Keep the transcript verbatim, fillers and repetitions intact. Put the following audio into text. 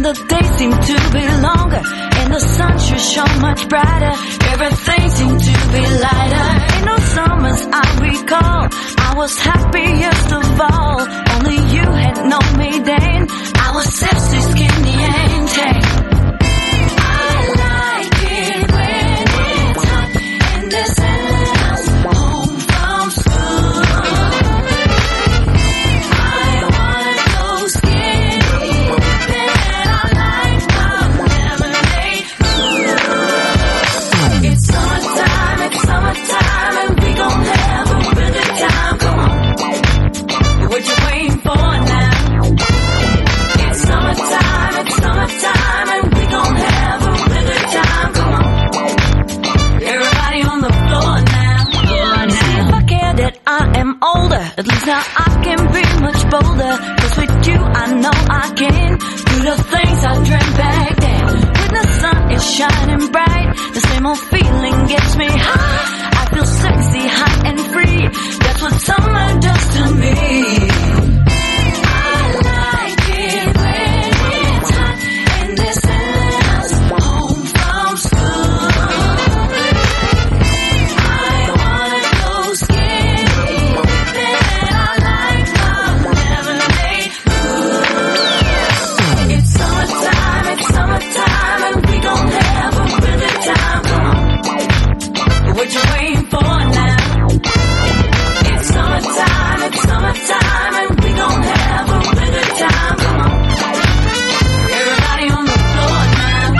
the days seem to be longer and the sun should shine much brighter. Everything seemed to be lighter. In those summers I recall, I was happiest of all. Only you had known me then. I was sexy, skinny and tan. I like it when it's hot and the sun's home from school. I want those skinny that I like my lemonade. It's summertime, it's summertime, and we gon' have a really good time. Come on, what you waiting for now? It's summertime, it's summertime, and we gon' have a really good time. Come on, everybody on the floor now. Floor now. See if I care that I am older, at least now I can be much bolder. 'Cause with you I know I can do the things I dreamt back then. When the sun is shining bright, the same old feeling gets me high. I feel sexy, hot and free. That's what summer does to me. I like it when it's hot and the sun's home from school. I want those skinny that I like my lemonade. It's summertime, it's summertime, and we gon' have a really good time. Come on, what you waiting for now? It's summertime, it's summertime, and we gon' have a really good time. Come on, everybody on the floor now.